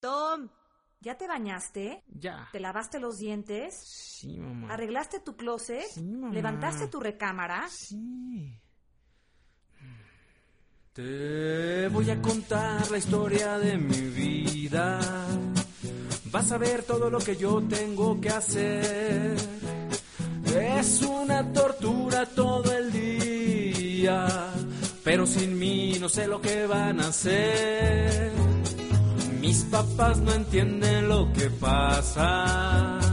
Tom, ¿ya te bañaste? Ya. ¿Te lavaste los dientes? Sí, mamá. ¿Arreglaste tu closet? Sí, mamá. ¿Levantaste tu recámara? Sí. Te voy a contar la historia de mi vida. Vas a ver todo lo que yo tengo que hacer. Es una tortura todo el día, pero sin mí no sé lo que van a hacer. Mis papás no entienden lo que pasa.